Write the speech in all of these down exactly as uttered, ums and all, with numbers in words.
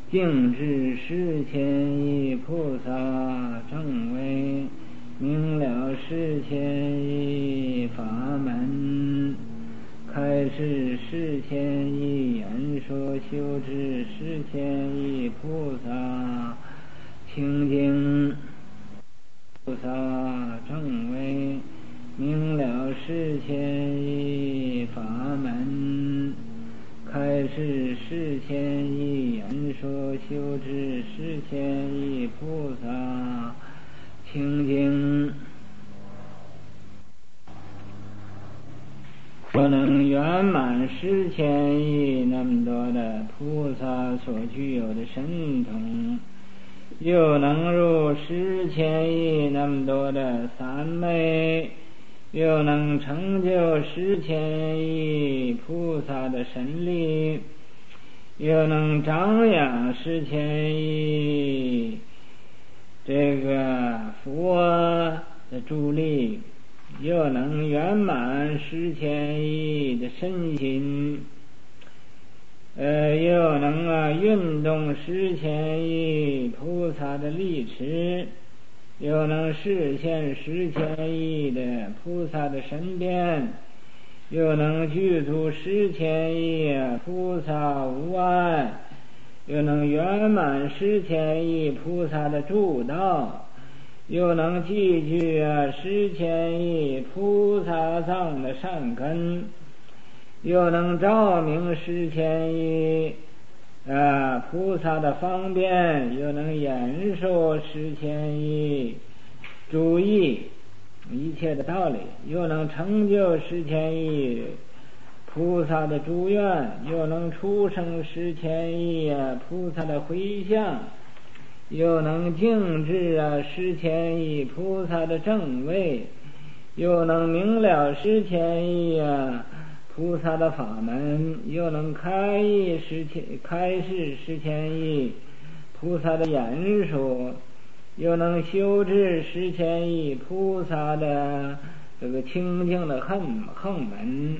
净智世间一菩萨正位，明了世间一法门，开示世间一言说，修持世间一菩萨清净。菩萨正位，明了世间一法门，开示世间一言说，修持世间一菩萨清净。我能圆满世间一那么多的菩萨所具有的神通，又能入世间一那么多的三昧，又能成就世间一菩萨的神力，又能张扬世间一这个佛的助力，又能圆满世间一的身心，呃，又能啊运动世间一菩萨的力持，又能实现世间一的菩萨的身边，又能具足世间一菩萨无碍，又能圆满世间一菩萨的助道，又能积聚啊世间一菩萨藏的善根，又能照明世间一啊菩萨的方便，又能演说世间一主义一切的道理，又能成就世间一菩萨的祝愿，又能出生世间一菩萨的回向，又能静治啊世间一菩萨的正位，又能明了世间一啊菩萨的法门，又能开示世间开示世间一菩萨的言说，又能修治世间一菩萨的这个清净的横横门。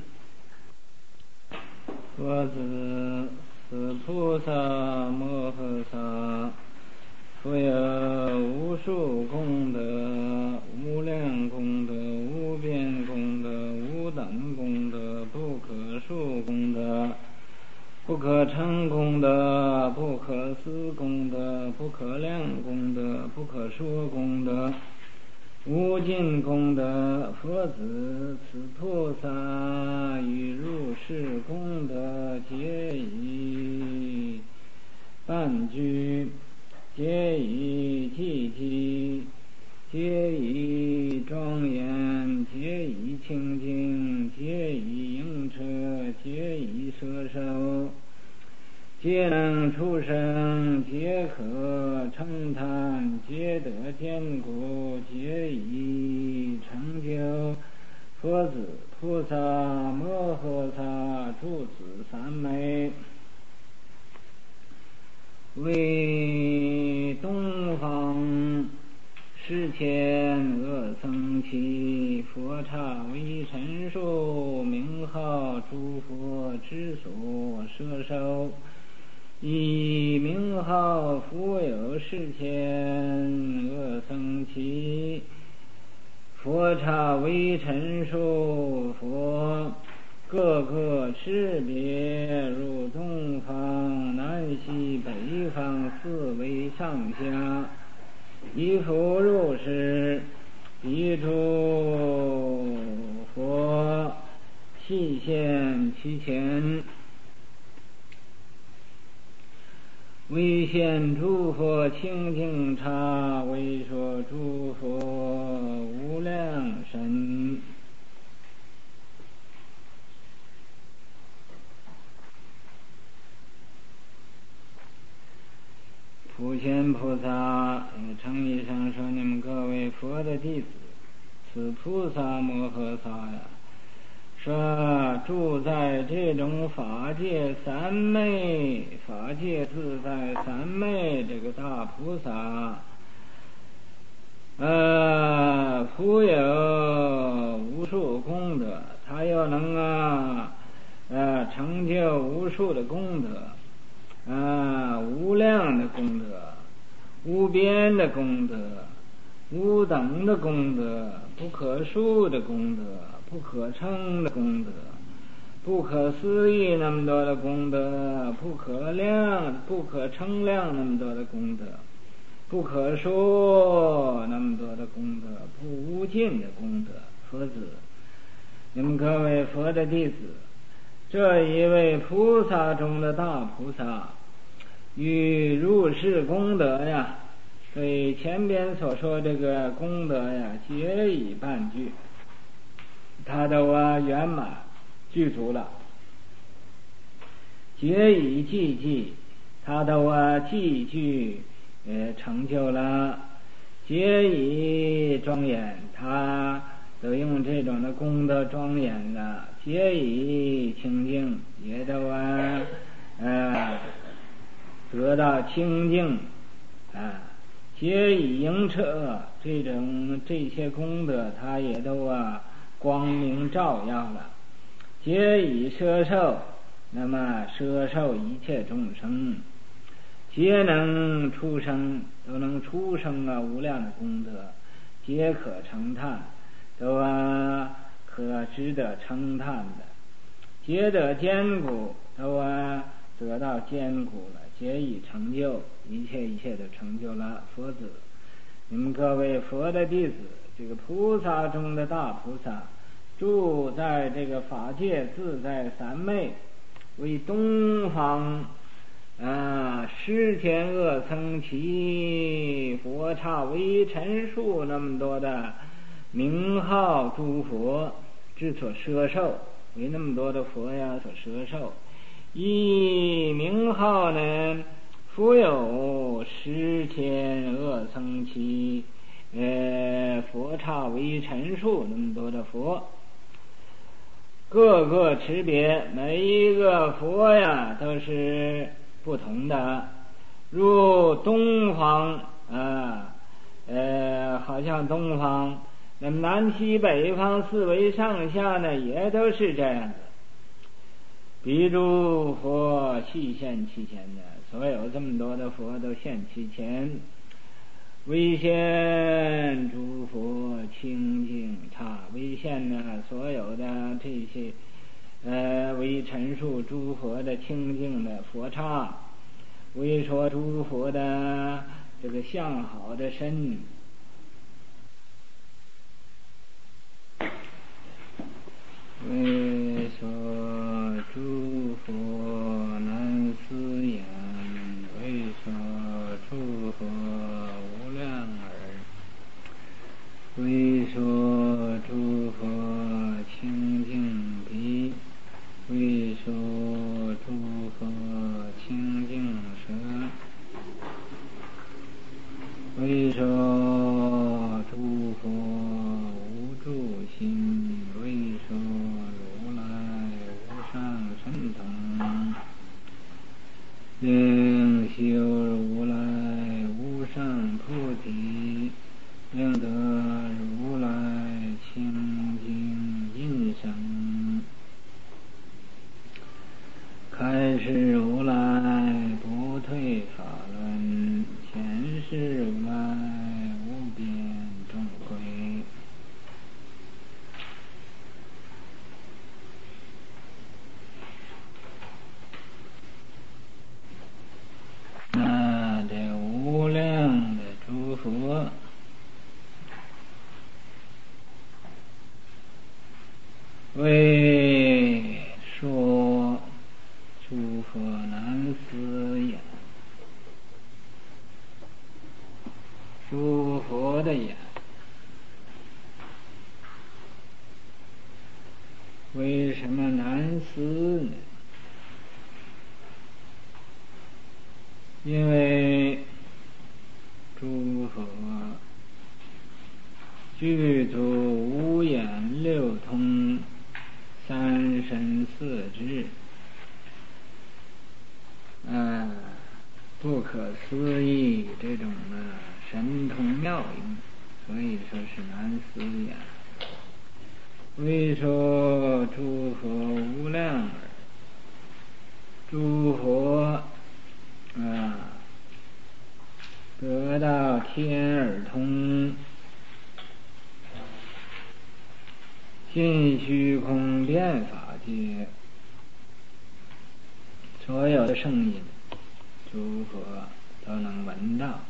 佛子此菩萨摩诃萨，复有无数功德，无量功德，无边功德，无等功德，不可数功德，不可称功德，不可思功德，不可量功德，不可说功德，无尽功德。佛子此菩萨于入世功德，皆以伴居，皆以寂寂，皆以庄严，皆以清净，皆以应车，皆以摄受，皆能出生，皆可称叹，皆得坚固，皆以成就。佛子菩萨摩诃萨住此三昧，为东方世间恶僧祇，佛刹为陈数，名号诸佛之所摄受，以名号复有世间恶僧祇，佛刹为陈数，佛各个持别，入东方南西北方四维上下，依复入世，彼诸佛悉现其前，为现诸佛清净刹，为说诸佛无量神。普贤菩萨诚意上说，你们各位佛的弟子，此菩萨摩诃萨呀，说住在这种法界三昧，法界自在三昧这个大菩萨，呃，富有无数功德，他又能啊，呃，成就无数的功德，啊，无量量的功德，无边的功德，无等的功德，不可数的功德，不可称的功德，不可思议那么多的功德，不可量不可称量那么多的功德，不可说那么多的功德，不无尽的功德。佛子，你们各位佛的弟子，这一位菩萨中的大菩萨，与入世功德呀，对前边所说这个功德呀，皆已半具，他都啊圆满具足了，皆已寂寂，他都啊寂具呃成就了，皆已庄严，他都用这种的功德庄严了，皆已清净，也都啊呃得到清净啊，皆已应彻，这种这些功德他也都啊光明照耀了，皆已摄受，那么摄受一切众生，皆能出生，都能出生啊无量的功德，皆可称叹，都啊可值得称叹的，皆得坚固，都啊得到坚固了，皆已成就，一切一切的成就了。佛子，你们各位佛的弟子，这个菩萨中的大菩萨，住在这个法界自在三昧，为东方啊十天恶僧祇佛刹微尘数那么多的名号诸佛之所摄受，为那么多的佛呀所摄受，以名号呢复有十天恶僧祇呃佛刹微尘数那么多的佛，各个持别，每一个佛呀都是不同的。如东方啊呃好像东方，那么南西北方四维上下呢也都是这样的。比如佛细现其前的，所有这么多的佛都现其前，微现诸佛清净刹，微现呢所有的这些呃为陈述诸佛的清净的佛刹，为说诸佛的这个相好的身，为说诸佛难思言，为说诸佛无量耳，为说诸佛清净彼，为说诸佛清净舍，为说诸佛无住心，为说如来无上神通，令修如来无上菩提，令得如来清净音声，开示如来不退法轮，显示如来无边众归。那这无量的诸佛，为说诸佛难思言，诸佛的言为什么难思呢？因为诸佛具足五眼六通三身四智，啊，不可思议这种的神通妙用，所以说是难思言。为说诸佛无量耳，诸佛啊得到天耳通，尽虚空遍法界，所有的声音诸佛都能闻到，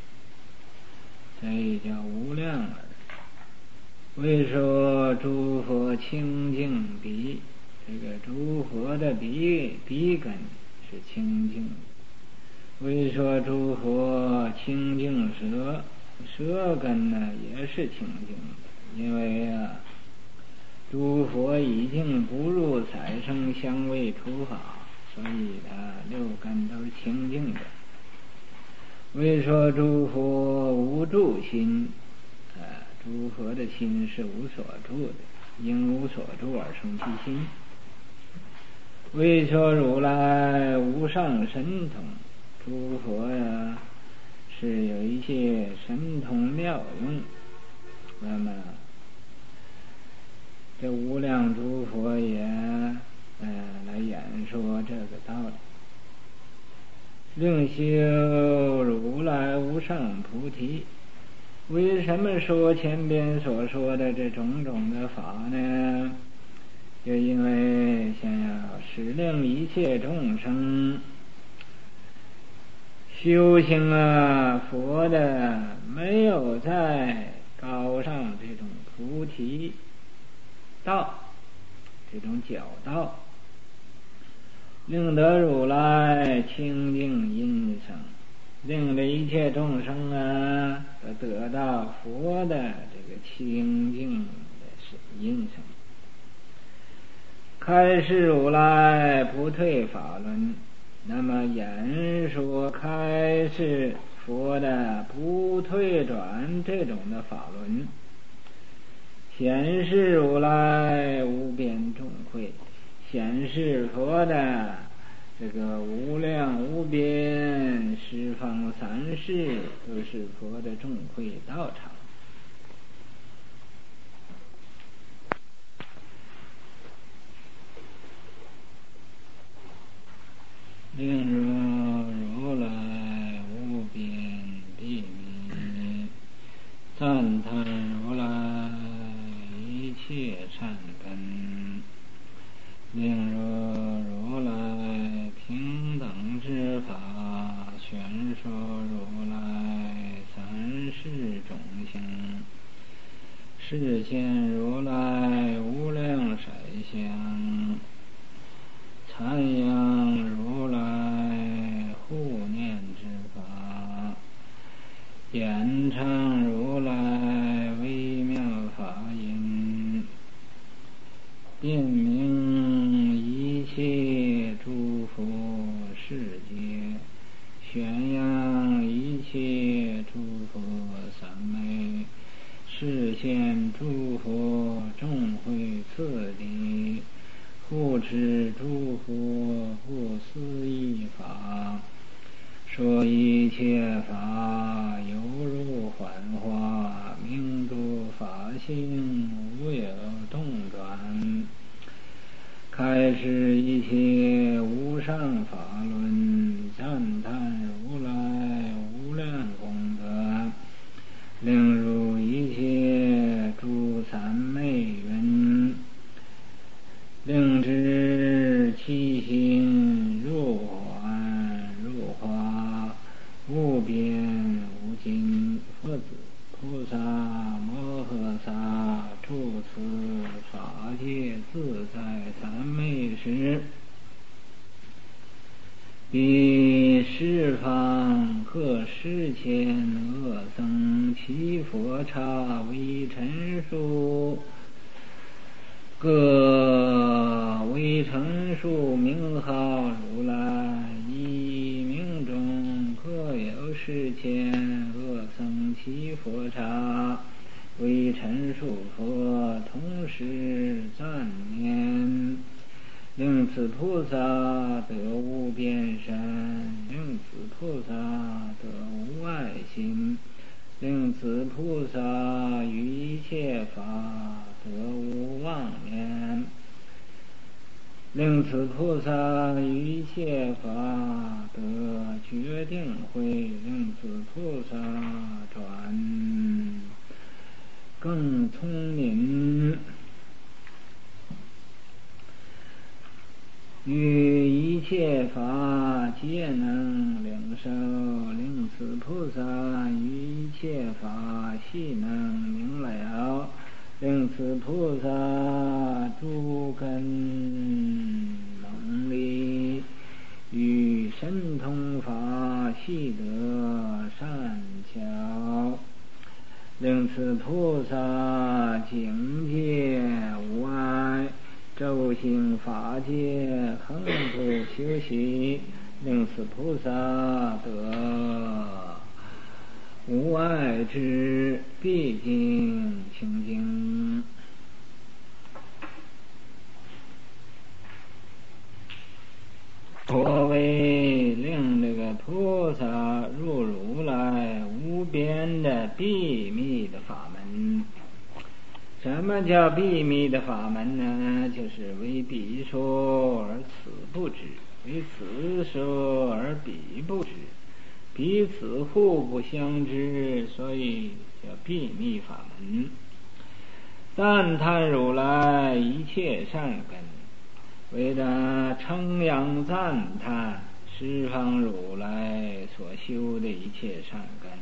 这叫无量耳。为说诸佛清净鼻，这个诸佛的鼻鼻根是清净的。为说诸佛清净舌，舌根呢也是清净的，因为啊，诸佛已经不入彩声香味触法，所以他六根都是清净的。为说诸佛无住心，啊，诸佛的心是无所住的，因无所住而生其心。为说如来无上神通，诸佛呀是有一些神通妙用，那么这无量诸佛也呃来演说这个道理。令修如来无上菩提，为什么说前边所说的这种种的法呢？就因为想要使令一切众生修行啊，佛的没有在高上这种菩提道，这种教道，令得如来清净音声，令得一切众生啊得到佛的这个清净的音声。开示如来不退法轮，那么演说开示佛的不退转这种的法轮，显示如来无边众慧，显示佛的这个无量无边十方三世都是佛的众慧道场。令若如来无边地名，赞叹如来一切善根。令若如来平等之法，宣说如来三世种性，示现如来无量色相，参仰如来护念之法，演唱如来微妙法音，辨明一切诸佛世界，宣扬一切诸佛三昧，示现诸佛众慧次第，护持诸佛不思议法，说一切法犹如幻化，明诸法性无有动转，开示一切无上法轮，赞叹如来无量功德，令入一切诸三昧云，令知其心入幻入化，无边无尽。佛子菩萨摩诃萨住此法界自在三昧时，以十方各十千恶僧祇佛刹为陈述，各为陈述名号如来，一名中各有十千恶僧祇佛刹为陈述佛，同时赞念，令此菩萨得无边身，令此菩萨得无爱心，令此菩萨于一切法得无妄念， 令此菩萨于一切法得决定慧，令此菩萨转更聪明，于一切法皆能领受，令此菩萨于一切法悉能明了，令此菩萨诸根能力与神通法悉得善巧，令此菩萨境界无碍，周行法界恒不休息，令此菩萨得无碍之毕竟清净。所谓令这个菩萨入如来无边的秘密的法门。什么叫秘密的法门呢？就是为彼说而此不知，为此说而彼不知，彼此互不相知，所以叫秘密法门。赞叹如来一切善根，为了称扬赞叹十方如来所修的一切善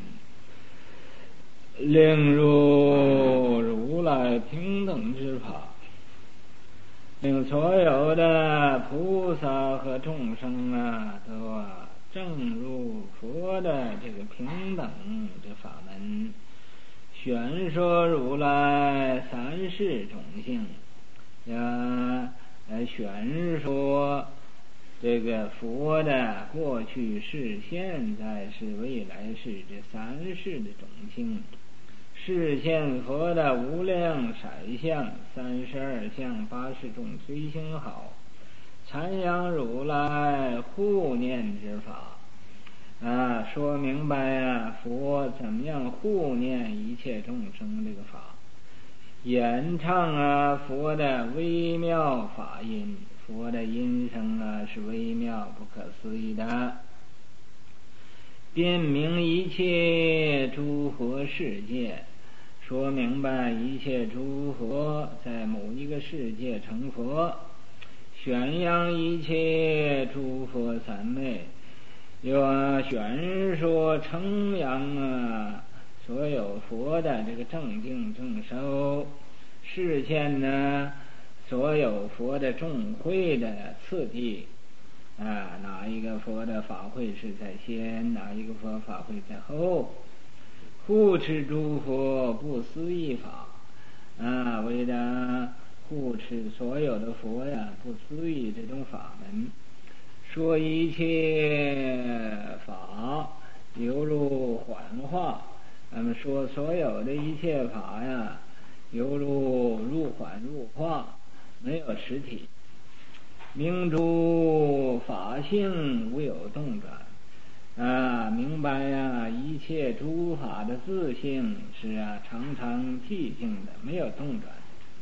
根，令入如来平等之法，令所有的菩萨和众生啊都啊正入佛的这个平等这法门，宣说如来三世种性，呀来宣说这个佛的过去世、现在世、未来世这三世的种性，示现佛的无量色相、三十二相、八十种随行好，阐扬如来护念之法啊，说明白啊佛怎么样护念一切众生这个法，演唱啊佛的微妙法音，佛的音声啊是微妙不可思议的，辨明一切诸佛世界，说明白一切诸佛在某一个世界成佛，宣扬一切诸佛三昧，又啊宣说称扬啊所有佛的这个正定正修，示现呢所有佛的众会的次第啊，哪一个佛的法会是在先，哪一个佛法会在后，护持诸佛不思议法啊，为了护持所有的佛呀不思议这种法门，说一切法犹如幻化，那么说所有的一切法呀犹如入幻入化，没有实体，明诸法性无有动转啊，明白呀一切诸法的自性是啊常常寂静的，没有动转，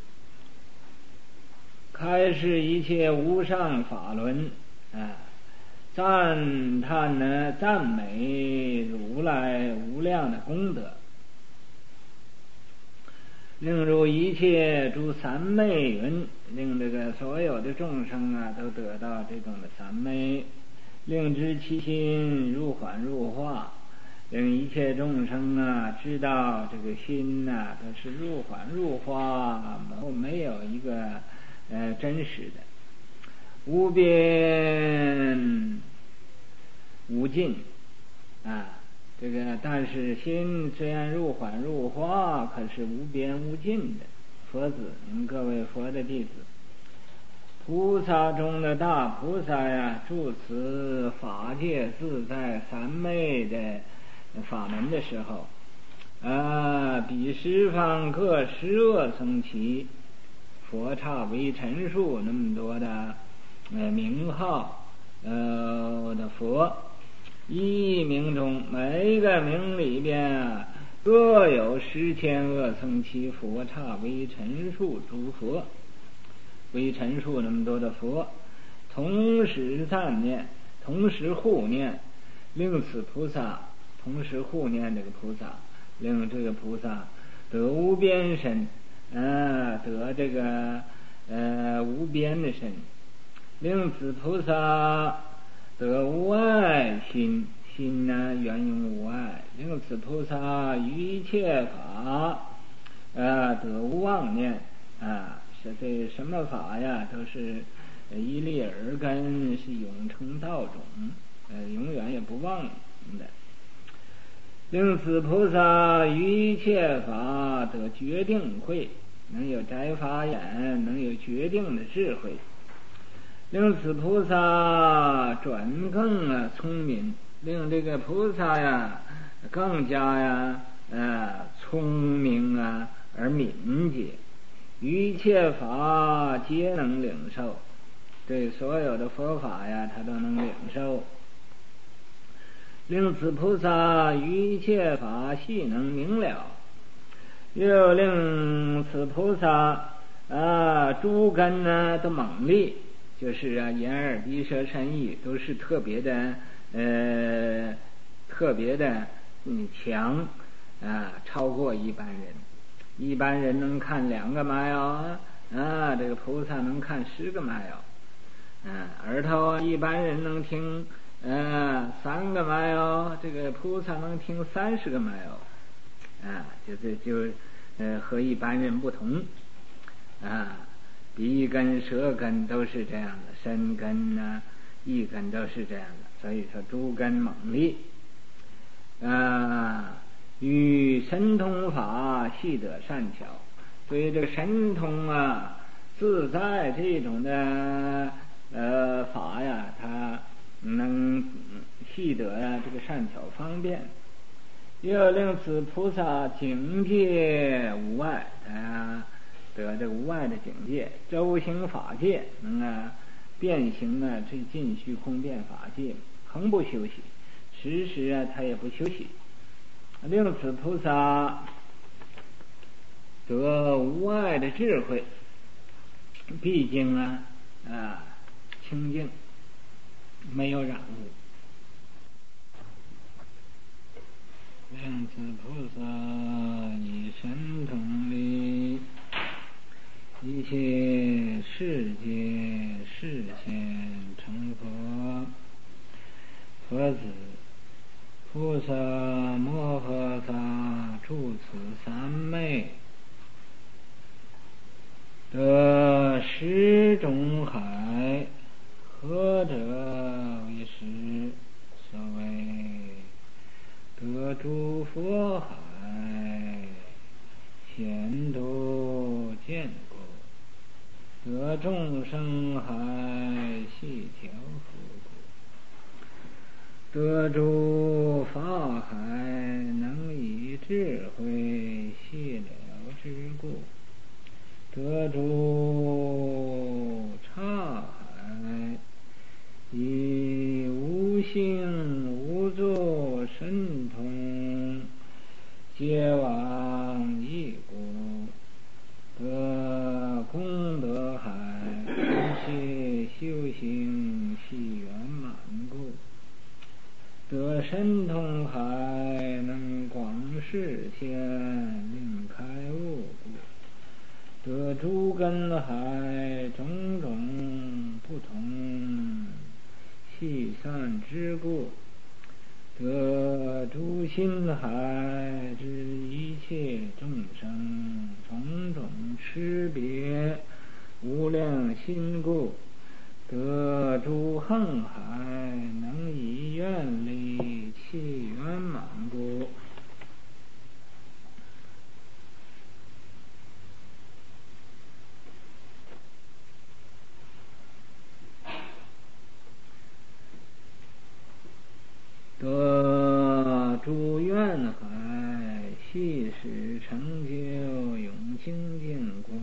开示一切无上法轮啊，赞叹呢赞美如来无量的功德，令入一切诸三昧云，令这个所有的众生啊都得到这种的三昧，令知其心入幻入化，令一切众生啊知道这个心呐、啊、都是入幻入化，没有一个呃真实的，无边无尽啊，这个但是心虽然入幻入化，可是无边无尽的。佛子，你们各位佛的弟子，菩萨中的大菩萨呀，住此法界自在三昧的法门的时候啊，比十方各十恶僧祇佛刹为陈述那么多的呃名号呃的佛，一名中每一个名里边啊各有十千恶僧祇佛刹为陈述诸佛，为陈述那么多的佛同时赞念，同时护念，令此菩萨同时护念这个菩萨，令这个菩萨得无边身，啊，得这个呃无边的身，令此菩萨得无碍心，心呢圆融无碍，令此菩萨于一切法啊得无妄念啊，是这什么法呀都是一粒耳根，是永成道种，呃永远也不忘的。令此菩萨于一切法得决定慧，能有摘法眼，能有决定的智慧。令此菩萨转更啊聪明，令这个菩萨呀更加呀呃聪明啊而敏捷，于一切法皆能领受，对所有的佛法呀他都能领受。令此菩萨于一切法悉能明了，又令此菩萨啊诸根呢都猛力，就是啊眼耳鼻舌身意都是特别的呃特别的嗯强啊，超过一般人。一般人能看两个麻药啊，啊这个菩萨能看十个麻药。啊耳朵一般人能听呃三个麻药，这个菩萨能听三十个麻药。啊就是就呃和一般人不同啊，鼻根舌根都是这样的，身根呢意根都是这样的，所以说诸根猛力啊，与神通法悉得善巧。所以这个神通啊自在这种的呃法呀，它能悉得呀这个善巧方便。又令此菩萨境界无碍，啊得这个无碍的境界，周行法界，能啊变行啊这尽虚空变法界，恒不休息，时时啊他也不休息。令此菩萨得无碍的智慧，毕竟啊啊清净，没有染污。令此菩萨以神通力，一切世界示现成佛。佛子菩萨摩诃萨住此三昧，得十种海，何者为实？所谓得诸佛海，显度见过；得众生海，细调伏过；得诸法海，能以智慧细了之故；得诸刹海，以无性无作神通皆往一故；得功德海，一切修行系圆满故；得神通海，能广示天令开悟故；得诸根海，种种不同细散之故；得诸心海，知一切众生种种区别无量心故；得诸横海，能以愿力契圆满故；得诸愿海，悉使成就永清净故；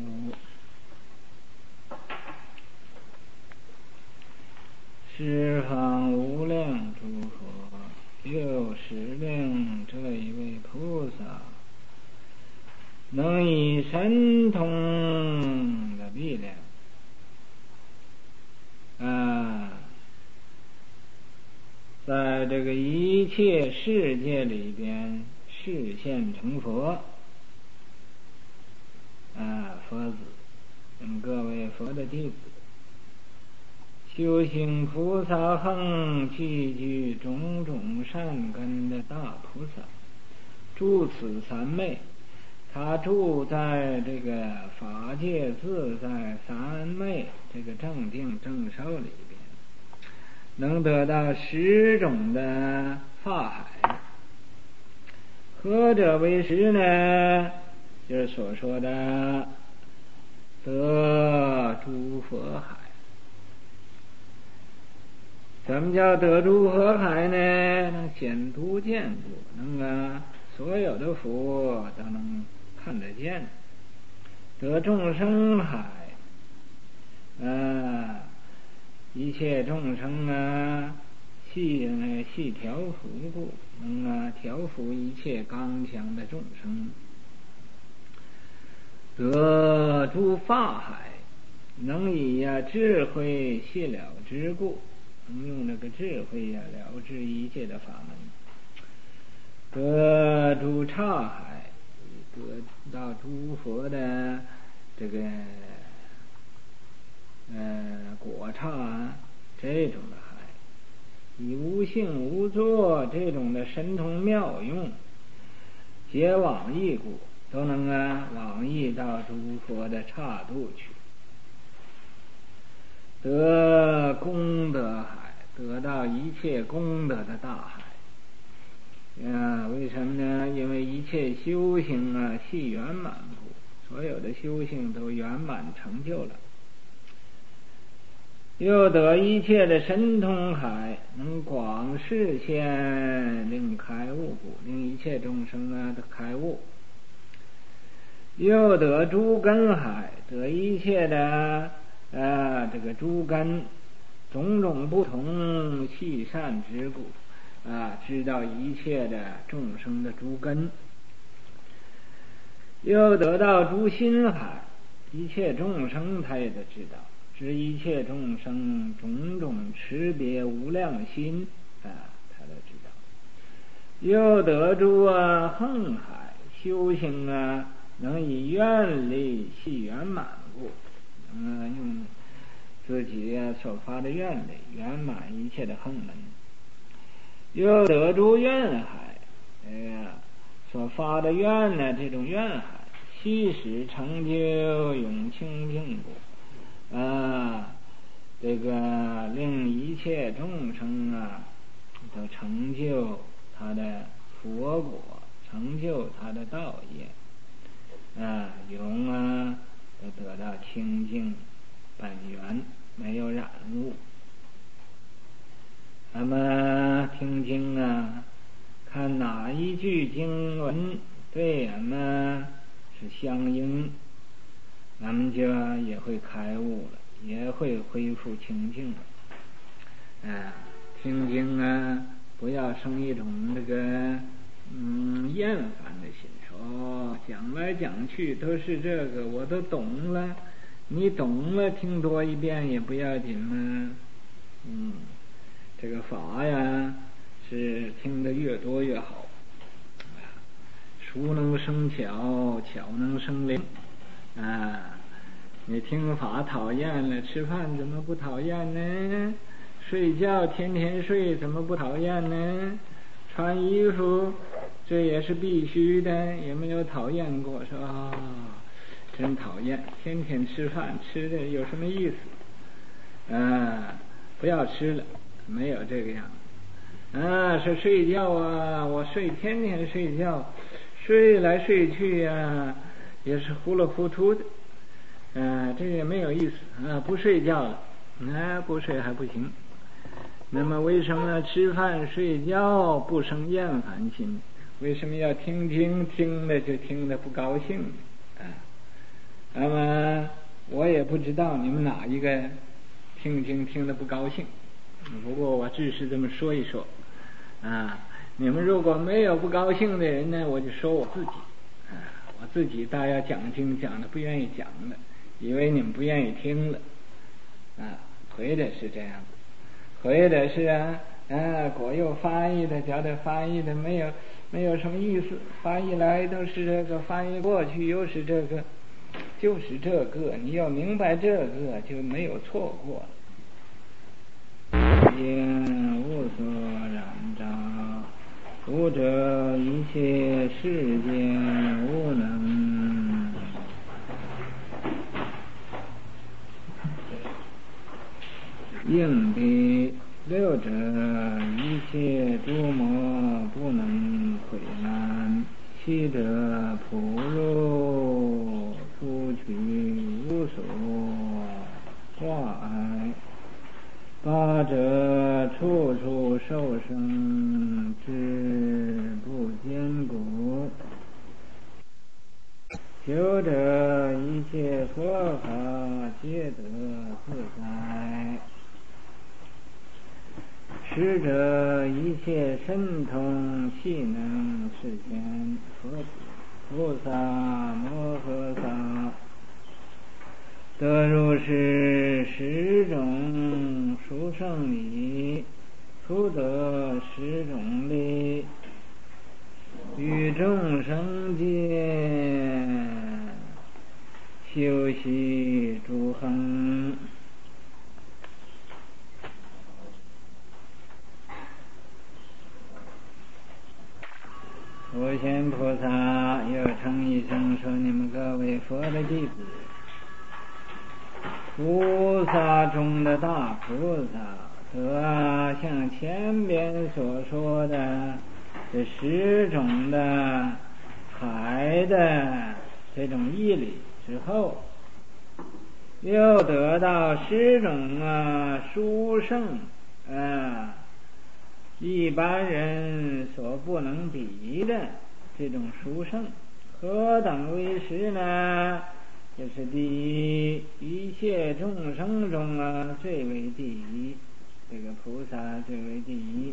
十方无量诸佛，又使令这一位菩萨能以神通的力量啊这个一切世界里边示现成佛啊，佛子，嗯，各位佛的弟子，修行菩萨行，具具种种善根的大菩萨，住此三昧，他住在这个法界自在三昧这个正定正受里边，能得到十种的法海。何者为十呢？就是所说的得诸佛海。什么叫得诸佛海呢？能显读见故，能啊所有的佛都能看得见。得众生海啊，一切众生啊细细调伏故，能啊调伏一切刚强的众生。得诸法海，能以呀智慧细了之故，能用这个智慧呀了知一切的法门。得诸刹海，得到诸佛的这个呃果刹啊，这种的海，以无性无作这种的神通妙用，皆往诣故，都能啊往诣到诸佛的刹度去。得功德海，得到一切功德的大海啊！为什么呢？因为一切修行啊系圆满故，所有的修行都圆满成就了。又得一切的神通海，能广示现令开悟故，令一切众生啊都开悟。又得诸根海，得一切的啊这个诸根，种种不同细善之故啊，知道一切的众生的诸根。又得到诸心海，一切众生他也得知道，知一切众生种种识别无量心啊，他都知道。又得诸啊横海，修行啊能以愿力系圆满故，能、啊、用自己啊所发的愿力圆满一切的横门。又得诸愿海，哎呀，所发的愿呢，这种愿海悉使成就永清净故啊，这个令一切众生啊都成就他的佛果，成就他的道业啊，永啊都得到清净本源，没有染污。那么听经啊，看哪一句经文对俺们是相应，咱们就也会开悟了，也会恢复清净了。啊，听经啊，不要生一种这个嗯厌烦的心，说哦讲来讲去都是这个，我都懂了。你懂了，听多一遍也不要紧嘛。嗯，这个法呀，是听得越多越好。熟能生巧，巧能生灵啊！你听法讨厌了，吃饭怎么不讨厌呢？睡觉天天睡怎么不讨厌呢？穿衣服这也是必须的，也没有讨厌过，说啊、哦，真讨厌！天天吃饭吃的有什么意思？啊，不要吃了，没有这个样子。啊，说睡觉啊，我睡天天睡觉。睡来睡去呀、啊，也是糊里糊涂的，啊，这也没有意思啊！不睡觉了，啊，不睡还不行。那么为什么吃饭睡觉不生厌烦心？为什么要听听听了就听得不高兴啊？那么我也不知道你们哪一个听听听得不高兴，不过我只是这么说一说啊。你们如果没有不高兴的人呢，我就说我自己啊，我自己大家讲经讲的不愿意讲了，以为你们不愿意听了啊，回的是这样子，回的是啊， 啊，国有翻译的，觉得翻译的没有没有什么意思，翻译来都是这个，翻译过去又是这个，就是这个，你要明白这个就没有错过了。因无所染着，故者一切世间无能应彼。六者一切诸魔不能毁难。七者普入出取无所挂碍。八者处处受生之不坚固。九者一切佛法皆得自在。十者一切神通悉能示现。佛子菩萨摩诃萨得如是十种殊胜理，初得十种力，于众生间修习诸行。我贤菩萨又称一声说：你们各位佛的弟子，菩萨中的大菩萨，得像前边所说的这十种的海的这种义理之后，又得到十种啊殊胜啊一般人所不能比的这种殊胜。何等为实呢？就是第一，一切众生中啊最为第一，这个菩萨最为第一。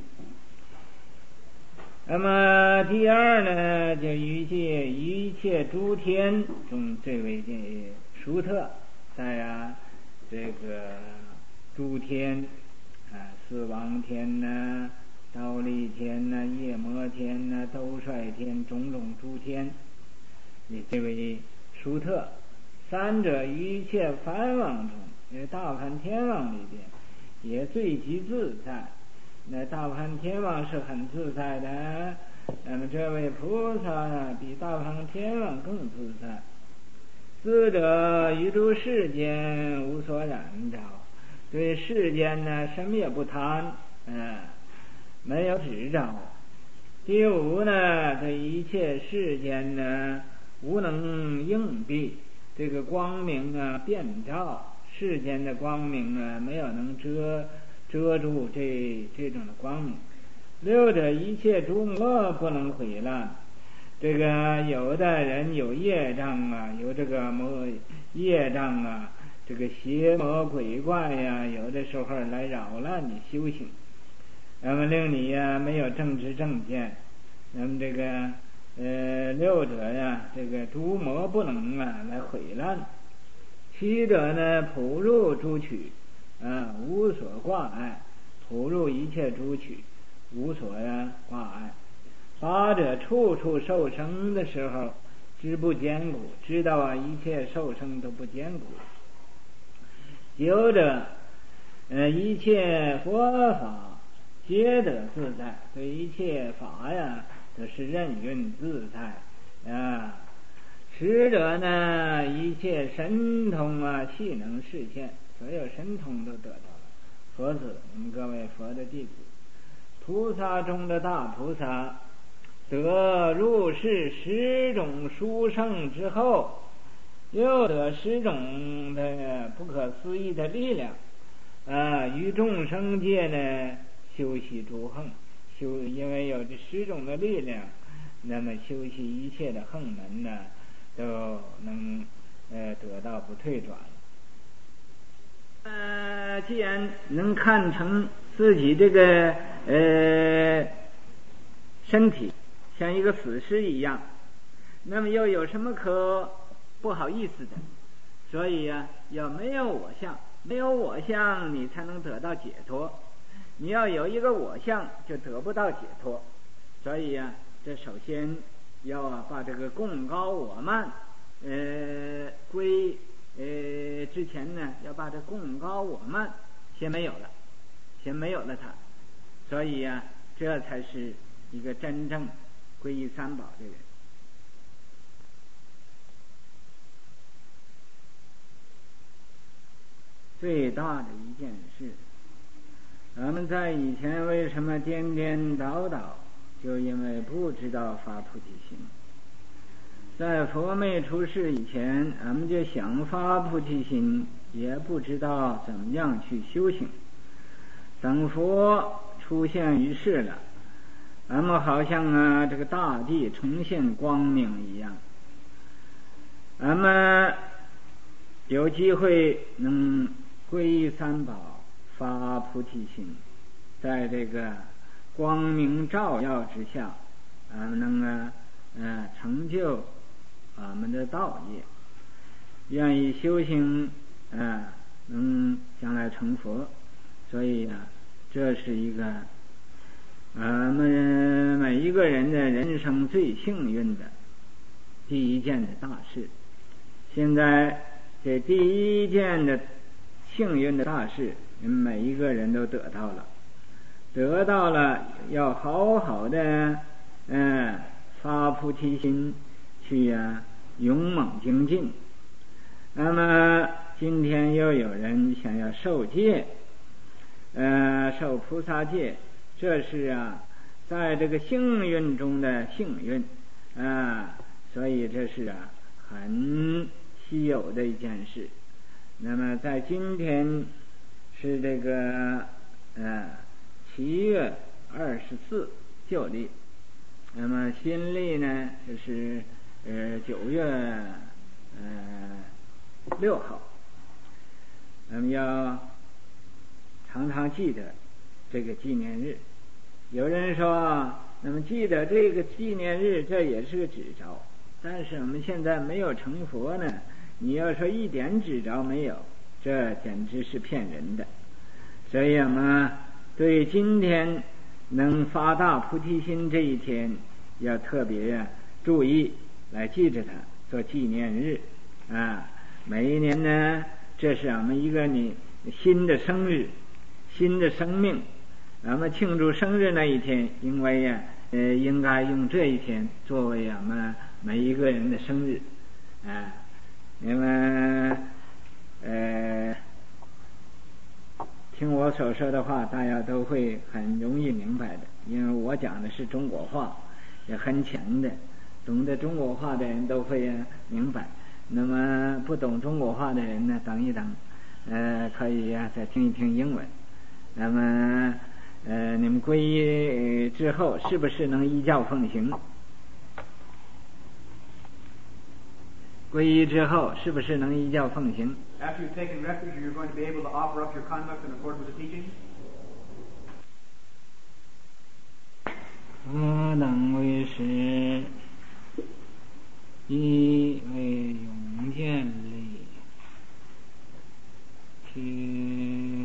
那么第二呢，就一切一切诸天中最为第殊特。在啊这个诸天啊，四王天呢、忉利天呢、夜摩天呢、兜率天，种种诸天，以这为殊特。三者一切梵王中，因为大梵天王里边也最极自在。那大梵天王是很自在的，那么这位菩萨呢，比大梵天王更自在。四者于诸世间无所染着，对世间呢什么也不贪，嗯，没有执着。第五呢，对一切世间呢无能应避，这个光明啊遍照，世间的光明啊没有能遮遮住这这种的光明。六者一切诸魔不能毁乱，这个有的人有业障啊，有这个魔业障啊，这个邪魔鬼怪呀、啊，有的时候来扰乱你修行，那么令你呀、啊、没有正知正见。那么这个呃六者呀，这个诸魔不能啊来毁乱。七者呢，普入诸趣啊，无所挂碍，普入一切诸趣，无所呀挂碍。八者处处受生的时候知不坚固，知道啊一切受生都不坚固。九者呃一切佛法皆得自在，对一切法呀都是任运自在啊。十者呢，一切神通啊悉能示现，所有神通都得到了。佛子，我们各位佛的弟子，菩萨中的大菩萨，得入世十种殊胜之后，又得十种的不可思议的力量啊，于众生界呢修习诸行，修因为有这十种的力量，那么修习一切的行门呢都能呃得到不退转。呃，既然能看成自己这个呃身体像一个死尸一样，那么又有什么可不好意思的？所以呀、啊，要没有我相，没有我相，你才能得到解脱。 你要有一个我相，就得不到解脱。所以呀、啊，这首先要啊把这个贡高我慢，呃归呃之前呢，要把这贡高我慢先没有了，先没有了它。所以呀、啊，这才是一个真正皈依三宝的人。最大的一件事，咱们在以前为什么颠颠倒倒，就因为不知道发菩提心。在佛没出世以前，俺们就想发菩提心，也不知道怎么样去修行。等佛出现于世了，俺们好像啊这个大地重现光明一样，俺们有机会能皈依三宝，发菩提心，在这个光明照耀之下，俺们能啊呃成就俺们的道业，愿意修行啊、呃、能将来成佛。所以啊，这是一个俺们每一个人的人生最幸运的第一件的大事。现在这第一件的幸运的大事，每一个人都得到了，得到了要好好的嗯、呃、发菩提心去啊勇猛精进。那么今天又有人想要受戒，呃受菩萨戒，这是啊在这个幸运中的幸运啊，所以这是啊很稀有的一件事。那么在今天是这个呃七月二十四旧历，那么新历呢就是呃九月呃六号。那么要常常记得这个纪念日。有人说，那么记得这个纪念日，这也是个指着，但是我们现在没有成佛呢，你要说一点指着没有，这简直是骗人的。所以我们对今天能发大菩提心这一天要特别注意，来记着它做纪念日啊。每一年呢，这是我们一个你新的生日，新的生命。咱们庆祝生日那一天，因为呀呃应该用这一天作为我们每一个人的生日啊。那么呃听我所说的话，大家都会很容易明白的，因为我讲的是中国话，也很浅的，懂得中国话的人都会明白。那么不懂中国话的人呢，等一等，呃，可以呀、啊、再听一听英文。那么呃，你们皈依之后，是不是能依教奉行？皈依之后，是不是能依教奉行？ After you've taken refuge, you're going to be able to offer up your conduct in accordance with the teachings? 何等为师？一为永见力，去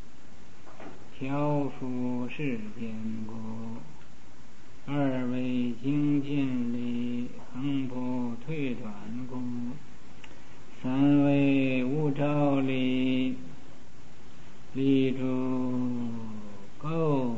调伏世间故；二为精进力，恒不退转故；三为无照力，力诸垢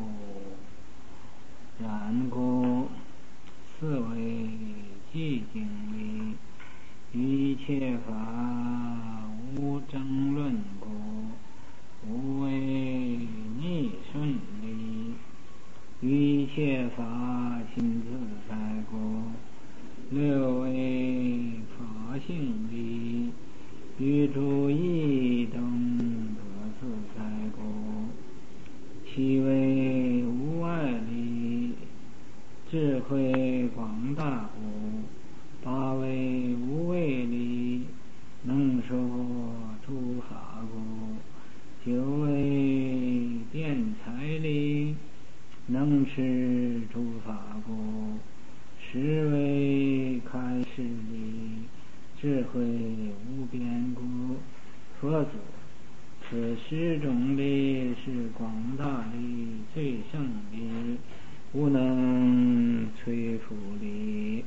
然故；四为寂静力，一切法无争论故；五为逆顺力，一切法心自在故；六为法性力，于诸异等得自在故；七为无碍力，智慧广大故；八为无畏力，能说诸法故；九为辩才力，能持诸法故；十为开示力，智慧无边故。佛祖，此十种力是广大力、最胜力，无能摧伏力。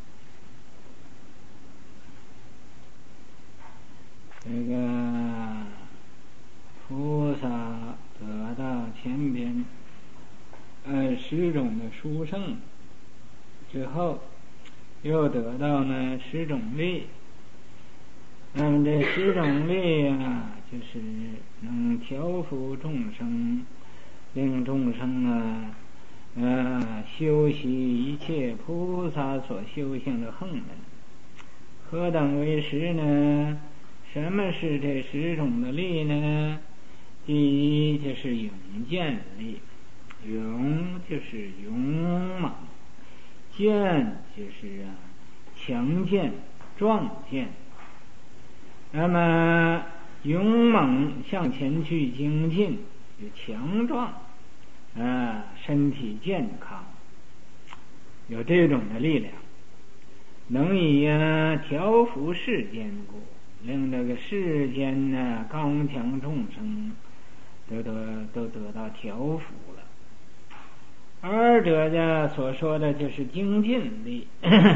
这个菩萨得到前边呃十种的殊胜之后，又得到呢十种力。那么这十种力啊，就是能调伏众生，令众生啊，呃，修习一切菩萨所修行的行门。何等为十呢？什么是这十种的力呢？第一就是勇健力，勇就是勇猛，健就是啊强健壮健。那么勇猛向前去精进，有强壮啊，身体健康，有这种的力量，能以啊调伏世间故，令这个世间呢刚强众生都得都得到调伏了。二者呢所说的就是精进力，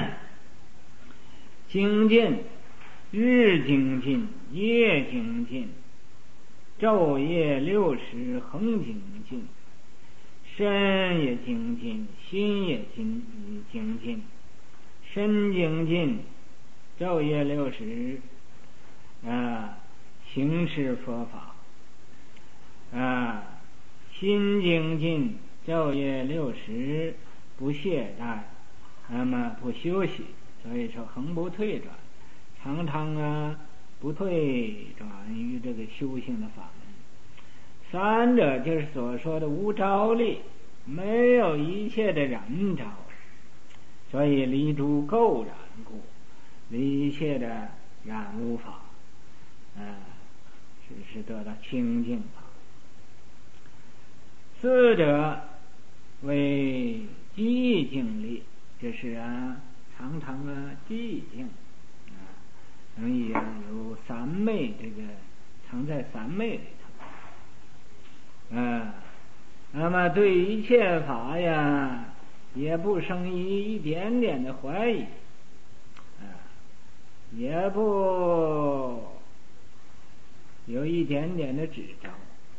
精进日精进，夜精进，昼夜六时恒精进，身也精进，心也精精进，身精进，昼夜六时啊行持佛法啊，心精进，昼夜六时不懈怠，那么不休息，所以说恒不退转，常常啊不退转于这个修行的法门。三者就是所说的无着力，没有一切的染着，所以离诸垢染故，离一切的染污法，呃，只是得到清净法。四者为寂静力，就是啊常常啊寂静啊，能以啊有三昧，这个常在三昧里头啊。那么对一切法呀，也不生一一点点的怀疑啊，也不有一点点的执着。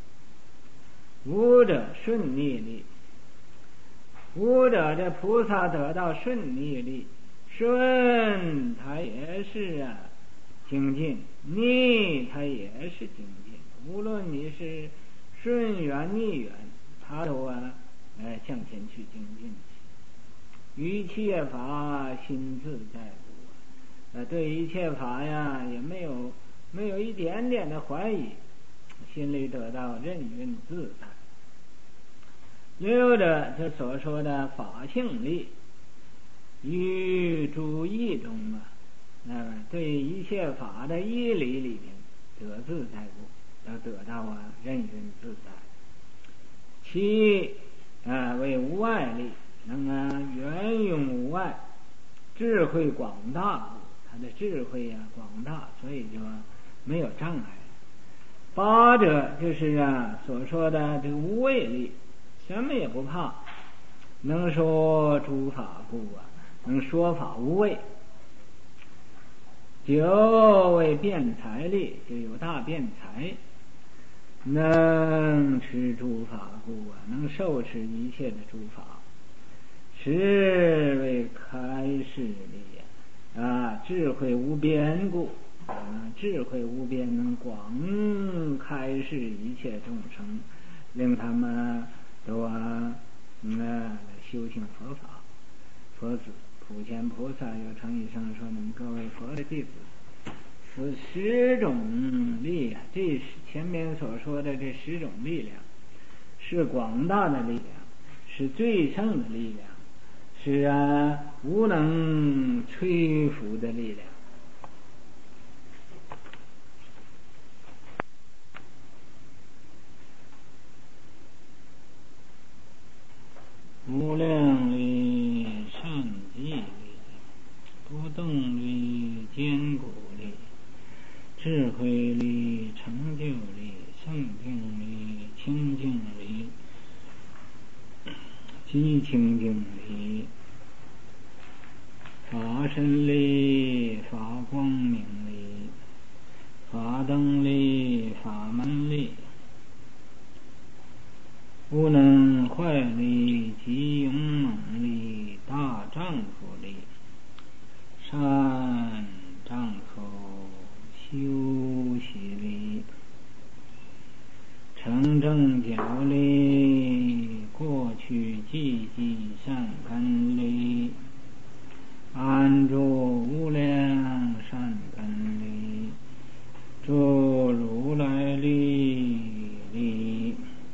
五者顺逆力，五者这菩萨得到顺逆力，顺他也是啊精进，逆他也是精进，无论你是顺缘逆缘，他都啊哎向前去精进去。于一切法心自在故，呃对一切法呀也没有没有一点点的怀疑，心里得到任运自在。六者这所说的法性力，于诸义中啊，呃对一切法的义理里面得自在故，要得到啊任运自在。其啊为无碍力，能啊圆融无碍，智慧广大故，他的智慧啊广大，所以就没有障碍。八者就是啊所说的这个无畏力，什么也不怕，能说诸法故啊，能说法无畏。九为辩才力，就有大辩才，能持诸法故啊，能受持一切的诸法。十为开示力啊，智慧无边故啊，智慧无边，能广开示一切众生，令他们都啊嗯修行佛法。佛子普贤菩萨有诚意生说：“你们各位佛的弟子，此十种力啊，这前面所说的这十种力量，是广大的力量，是最胜的力量，是啊无能摧伏的力量。无量力、善记力、不动力、坚固力、智慧力、成就力、圣清净力、法身力、法光明力、法灯力、法门力、无能坏力、极勇猛力、大丈夫力、善丈夫修习力、成正觉力、过去积极善根力、安住无量善根力、住如来力力、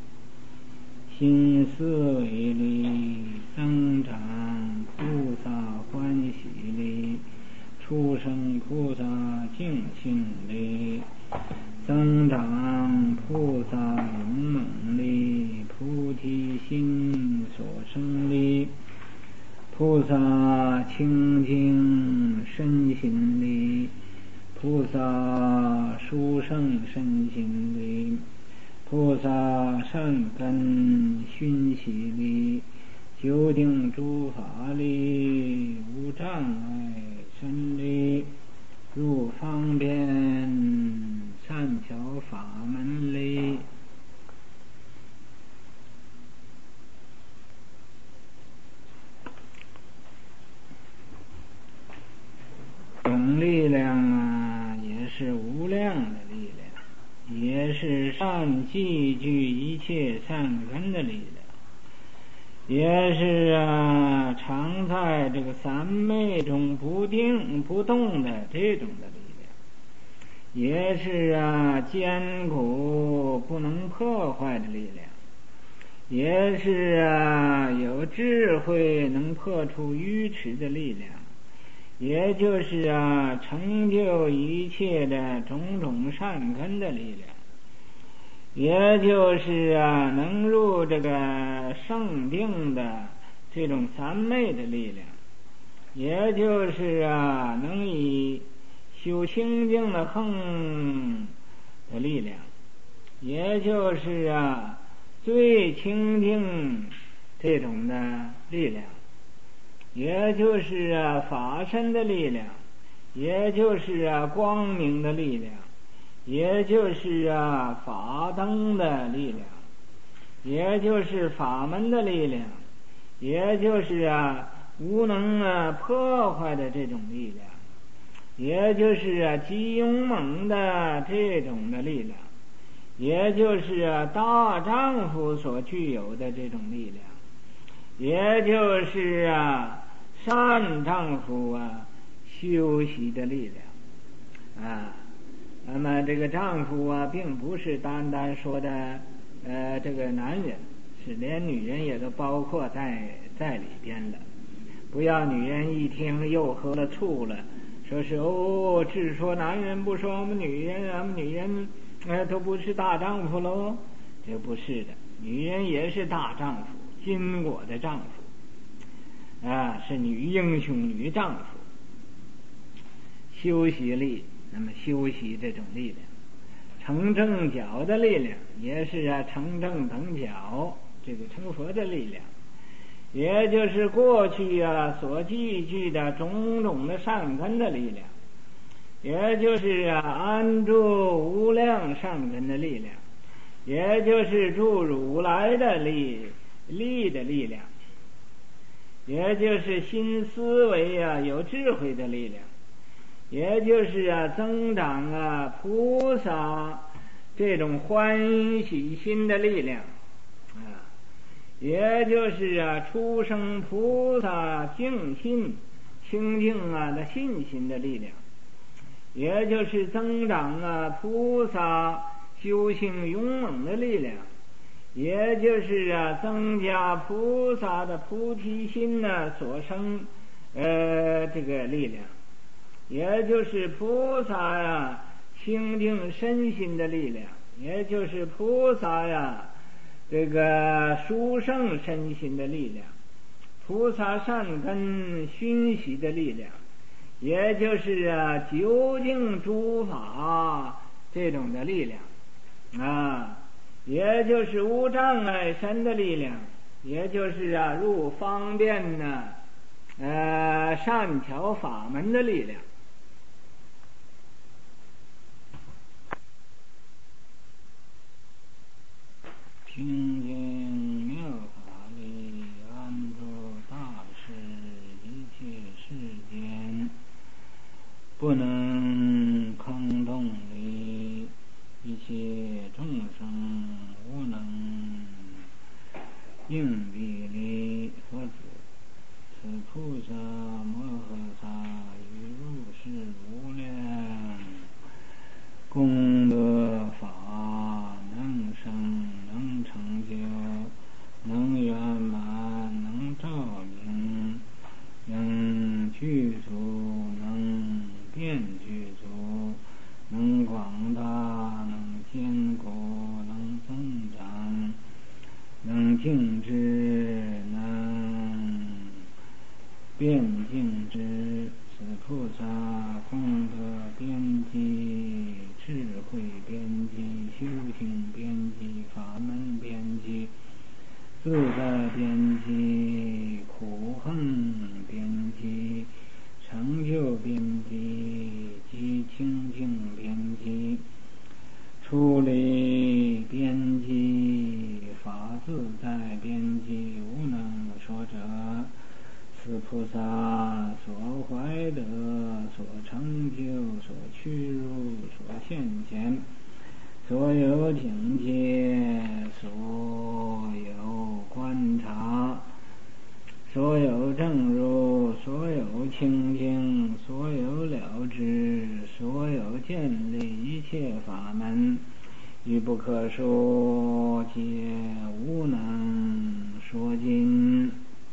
心思维力、增长菩萨欢喜力、出生菩萨净性力、增长菩萨勇猛力、菩提心所生力、菩萨清净身心力、菩萨殊胜身心力、菩萨善根熏习力、究竟诸法力、无障碍身力、入方便善巧法门力、总力量啊，也是无量的力量，也是善积聚一切善根的力量，也是啊常在这个三昧中不定不动的这种的力量，也是啊坚固不能破坏的力量，也是啊有智慧能破除愚痴的力量，也就是啊成就一切的种种善根的力量，也就是啊能入这个圣定的这种三昧的力量，也就是啊能以修清净的恒的力量，也就是啊最清净这种的力量，也就是啊法身的力量，也就是啊光明的力量，也就是啊法灯的力量，也就是法门的力量，也就是啊无能啊破坏的这种力量，也就是啊极勇猛的这种的力量，也就是啊大丈夫所具有的这种力量，也就是啊善丈夫啊修习的力量啊。那么这个丈夫啊并不是单单说的呃这个男人，是连女人也都包括在在里边的，不要女人一听又喝了醋了，说是哦只说男人不说我们女人，俺们女人呃都不是大丈夫喽，这不是的，女人也是大丈夫，金果的丈夫啊，是女英雄女丈夫。修习力，那么修习这种力量，成正觉的力量，也是啊成正等觉这个成佛的力量，也就是过去啊所积聚的种种的善根的力量，也就是啊安住无量善根的力量，也就是住如来的力力的力量，也就是新思维啊有智慧的力量，也就是啊增长啊菩萨这种欢喜心的力量啊，也就是啊出生菩萨净心清净啊的信心的力量，也就是增长啊菩萨修行勇猛的力量，也就是啊增加菩萨的菩提心呢所生呃这个力量，也就是菩萨呀清净身心的力量，也就是菩萨呀这个殊胜身心的力量，菩萨善根熏习的力量，也就是啊究竟诸法这种的力量啊，也就是无障碍身的力量， 也就是啊入方便呢呃善巧法门的力量。听经妙法里安住大事，一切世间不能空洞理，一切众生无能应必理。佛子，此菩萨摩诃萨于如是无量功德法，能生能成就，能圆满能照明，能具足能遍具足，能广大能坚固能增长，能静止能变静止。此菩萨功德边际，智慧边际，修行边际，法门边际，自在边际，苦恨边际，成就边际及清净边际，出离边际，法自在边际，无能说者。此菩萨所怀得，所成就，所趋入，所现前，所有境界，所有观察，所有正入，所有清净，所有了知，所有建立一切法门，亦不可说，皆无能说尽。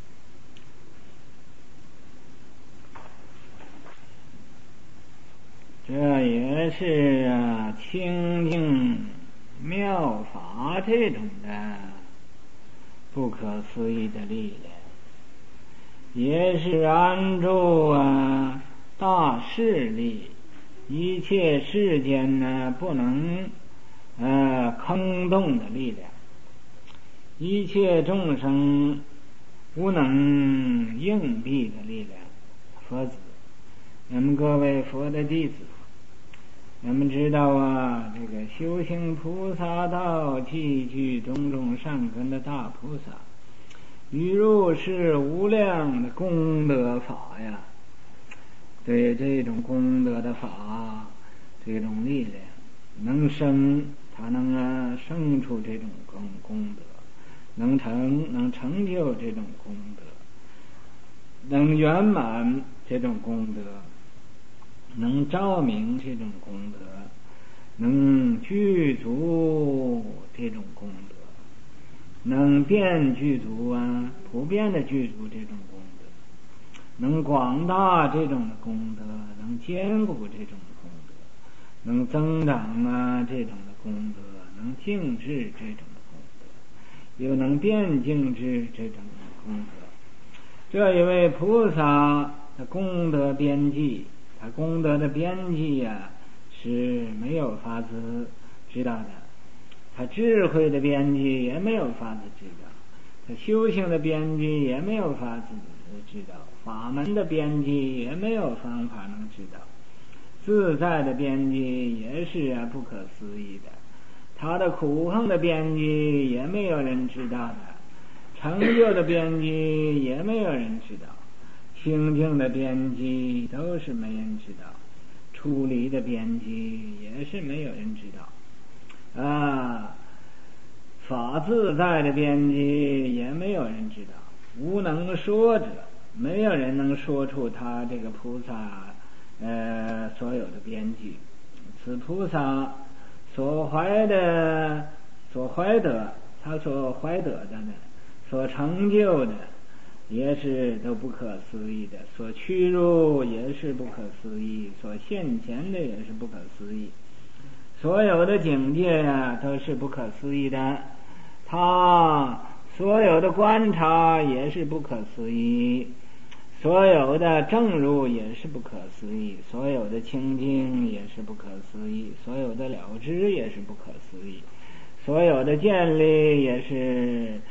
这也是啊清净妙法这种的不可思议的力量，也是安住啊大势力，一切世间呢不能呃空洞的力量，一切众生无能应避的力量。佛子，我们各位佛的弟子，我们知道啊，这个修行菩萨道，积聚种种善根的大菩萨，于如是无量的功德法呀，对这种功德的法，这种力量能生，它能啊生出这种功功德，能成能成就这种功德，能圆满这种功德，能照明这种功德，能具足这种功德，能遍具足啊普遍的具足这种功德，能广大这种的功德，能坚固这种的功德，能增长啊这种的功德，能静止这种的功德，又能变静止这种的功德。这一位菩萨的功德边际，他功德的边际呀、啊、是没有法子知道的，他智慧的边际也没有法子知道，他修行的边际也没有法子知道，法门的边际也没有方法能知道，自在的边际也是啊不可思议的，他的苦恨的边际也没有人知道的，成就的边际也没有人知道，清净的边际都是没人知道，出离的边际也是没有人知道啊，法自在的边际也没有人知道，无能说者，没有人能说出他这个菩萨呃所有的边际。此菩萨所怀的所怀得，他所怀得的呢，所成就的也是都不可思议的，所趋入也是不可思议，所现前的也是不可思议，所有的境界呀、啊、都是不可思议的，他所有的观察也是不可思议，所有的正入也是不可思议，所有的清净也是不可思议，所有的了知也是不可思议，所有的建立也是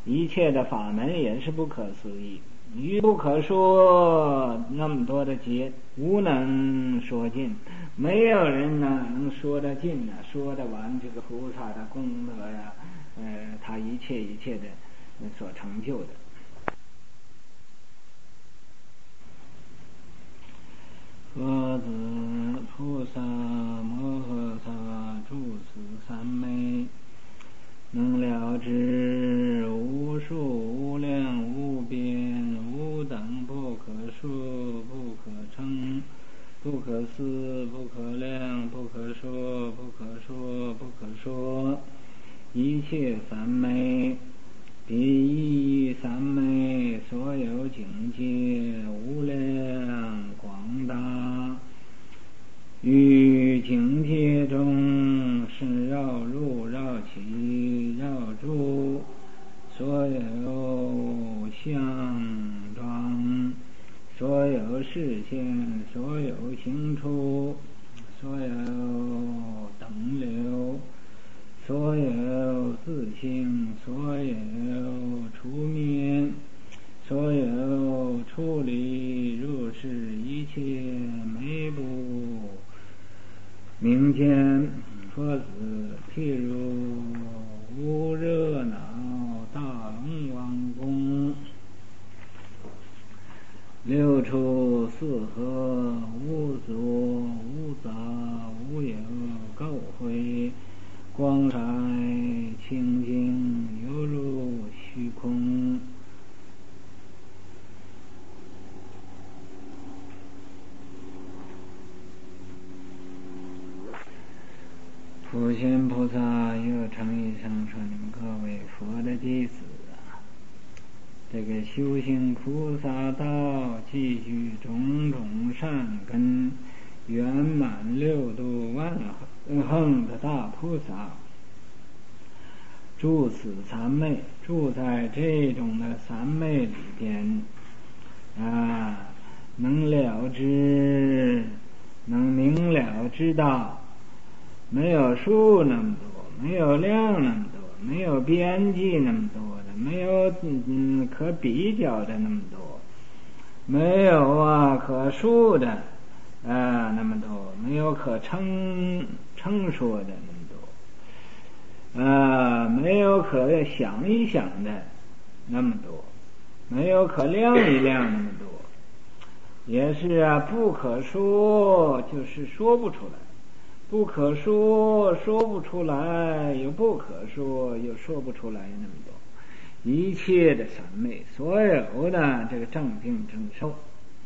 一切的法门也是不可思议，于不可说那么多的劫，无能说尽。没有人呢能说得尽呢，说得完这个菩萨的功德呀，呃，他一切一切的所成就的。佛子菩萨摩诃萨住此三昧，能了知无数无量无边无等不可数不可称不可思不可量不可说不可说不可说一切三昧，比一三昧所有境界无量广大，于境界中是绕入绕起绕住，所有相状所有视线所有行处所有等流所有自性所有出灭所有处理入世一切每部明见佛子，譬如无热闹大龙王宫，六处四合无所无杂无有垢秽，光彩清净犹如虚空。普贤菩萨又诚意声说：你们各位佛的弟子啊，这个修行菩萨道，继续种种善根，圆满六度万行的大菩萨，住此三昧，住在这种的三昧里边啊，能了知，能明了知道，没有数那么多，没有量那么多，没有边际那么多的，没有嗯可比较的那么多，没有啊可数的啊那么多，没有可称称说的那么多，啊没有可想一想的那么多，没有可量一量那么多，也是啊不可说，就是说不出来。不可说说不出来，又不可说又说不出来那么多，一切的三昧，所有的这个正定正受，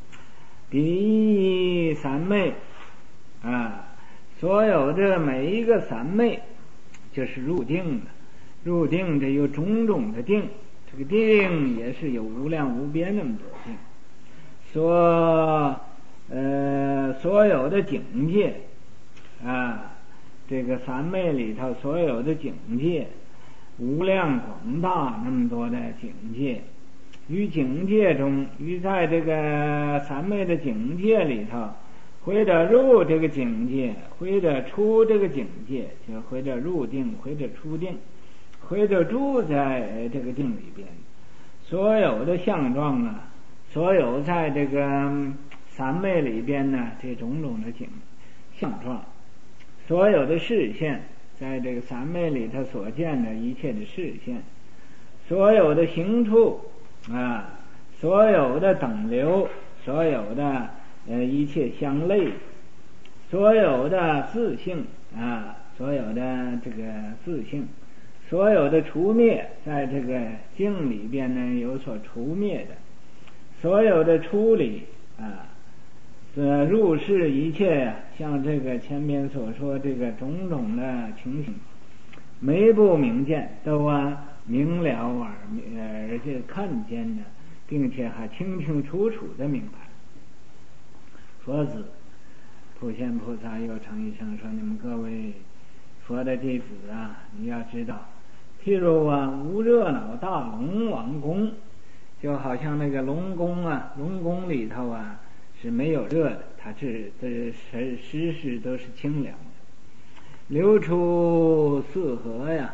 比三昧啊，所有的每一个三昧就是入定的，入定这有种种的定，这个定也是有无量无边那么多定，所呃所有的境界啊，这个三昧里头所有的境界，无量广大那么多的境界，于境界中，于在这个三昧的境界里头，或者入这个境界，或者出这个境界，就或者入定，或者出定，或者住在这个定里边，所有的相状啊，所有在这个三昧里边呢，这种种的境相状。所有的视线，在这个三昧里头所见的一切的视线，所有的行处啊，所有的等流，所有的呃一切相类，所有的自性啊，所有的这个自性，所有的除灭，在这个境里边呢有所除灭的，所有的出离啊。呃，入世一切呀、啊，像这个前面所说这个种种的情形，每部明见都啊明了而而且看见的，并且还清清楚楚的明白。佛子普贤菩萨又诚一声说：你们各位佛的弟子啊，你要知道，譬如啊无热闹大龙王宫，就好像那个龙宫啊，龙宫里头啊是没有热的，它是这时时时都是清凉的。流出四河呀，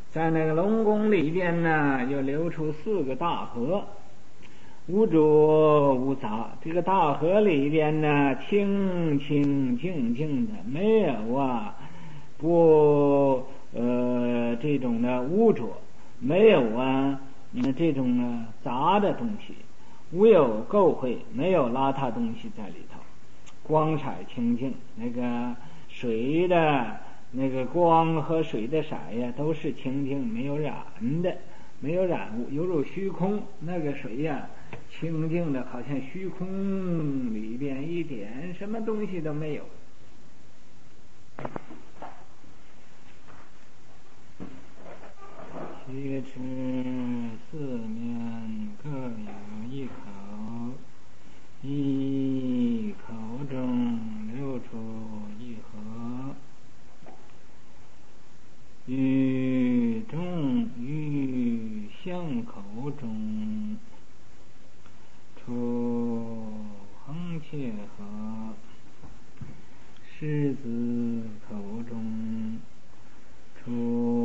在那个龙宫里边呢，又流出四个大河，无浊无杂。这个大河里边呢，清清净净的，没有啊不呃这种的污浊，没有啊嗯这种呢杂的东西，无有垢秽，没有邋遢东西在里头，光彩清净。那个水的那个光和水的色呀，都是清净，没有染的，没有染物，犹如虚空。那个水呀，清净的，好像虚空里边一点什么东西都没有。七尺四面各有一口，一口中流出一河，于中于巷口中出横切河，狮子口中出